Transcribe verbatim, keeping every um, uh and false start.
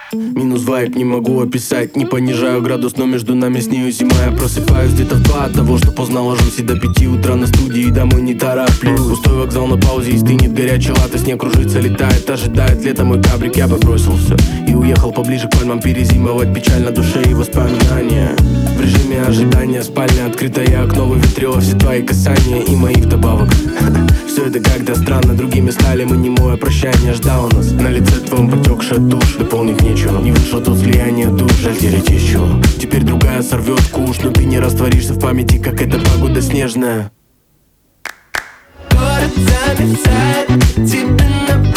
Минус вайп, не могу описать. Не понижаю градус, но между нами с нею зима. Я просыпаюсь где-то в два от того, что поздно ложусь. И до пяти утра на студии, домой не тороплюсь. Пустой вокзал на паузе, и стынет горячий латте. Снег кружится, летает, ожидает лето мой кабрик. Я побросил все и уехал поближе к пальмам перезимовать. Печаль на душе и воспоминания. В режиме ожидания, спальня открытая, окно выветрило все твои касания и мои вдобавок. Все это как-то странно, другими стали мы, немое прощание ждало нас. На лице твоем потекшая тушь, дополнить нечего. Не вышло тут слияние душ, жаль терять еще. Теперь другая сорвет куш, но ты не растворишься в памяти, как эта погода снежная. Город замерзает, тебе на